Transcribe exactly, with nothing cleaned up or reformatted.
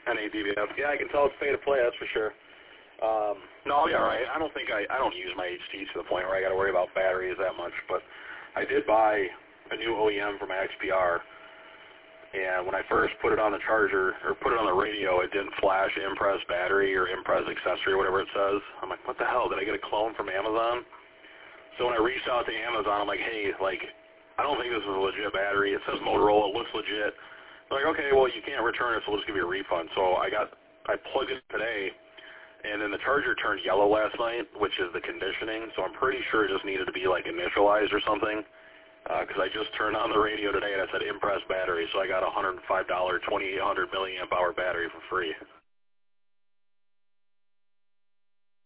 N A D B F. Yeah, I can tell it's pay to play, that's for sure. Um, no, I'll be all right. I don't think I, I don't use my H Ts to the point where I got to worry about batteries that much, but I did buy a new O E M for my X P R, and when I first put it on the charger, or put it on the radio, it didn't flash Impress battery or Impress accessory or whatever it says. I'm like, what the hell? Did I get a clone from Amazon? So when I reached out to Amazon, I'm like, hey, like, I don't think this is a legit battery. It says Motorola. It looks legit. They're like, okay, well, you can't return it, so we'll just give you a refund. So I got, I plugged it today, and then the charger turned yellow last night, which is the conditioning, so I'm pretty sure it just needed to be, like, initialized or something, because uh, I just turned on the radio today, and it said Impress battery, so I got a one hundred five dollar twenty-eight hundred milliamp hour battery for free.